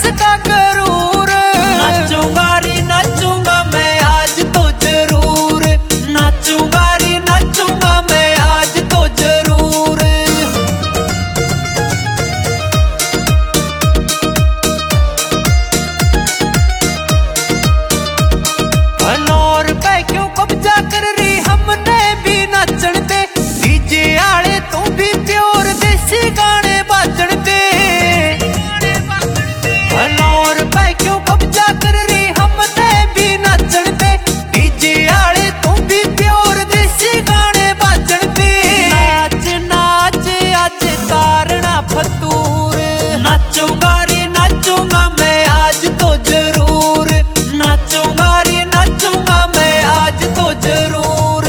इसका गरूर। नाचूंगा रे नाचूंगा मैं आज तो जरूर, नाचूंगा रे नाचूंगा मैं आज तो जरूर। फनौर पे क्यों कब्जा कर रही हमने भी नाचण दे, डीजे आले तू भी प्योर देसी गाने बाजण दे। फनौर पे क्यों कब्जा कर रही हमने भी नाचण दे, डीजे आले तू भी प्योर देसी गाने बाजण दे। नाच नाच आज तारना फतूर, नाचूंगा रे नाचूंगा मैं आज तो जरूर, नाचूंगा रे नाचूंगा मैं आज तो जरूर।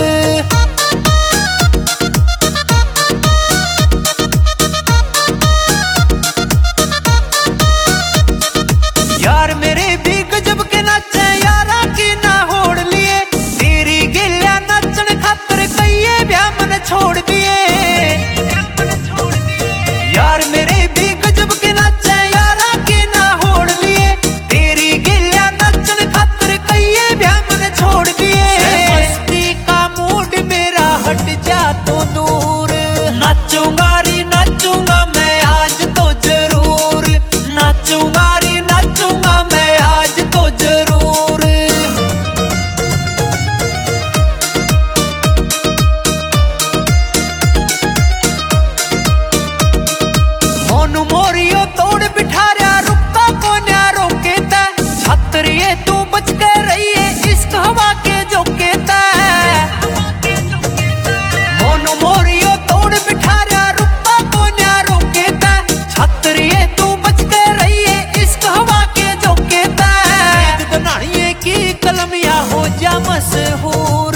यार मेरे भी गजब के नाचे यारा की ना होड़ लिए, तेरी गिलिया नाचन खातर कईये ब्याह मन छोड़ दिए। यार मेरे भी गजब के नाचे यारा की ना होड़ लिए, तेरी गिलिया नाचन खातर कईये ब्याह मन छोड़ दिए। मस्ती का मूड मेरा हट जा तो दूर, नाचूंगा रे नाचूंगा मैं आज तो जरूर, नाचूंगा रे नाचूंगा मैं आज तो जरूर। मोनू मोरियो तोड़ बिठा रहा रुकता को न्या रोके तै, छात्र ये तू बच के रहिए इश्क हवा के जोके तै। मोनू मोरियो तोड़ बिठा रहा रुकता को न्या रोके तै, छात्र ये तू बच के रहिए इश्क हवा के जोके तै। बनाइए की कलमिया हो जा मशहूर,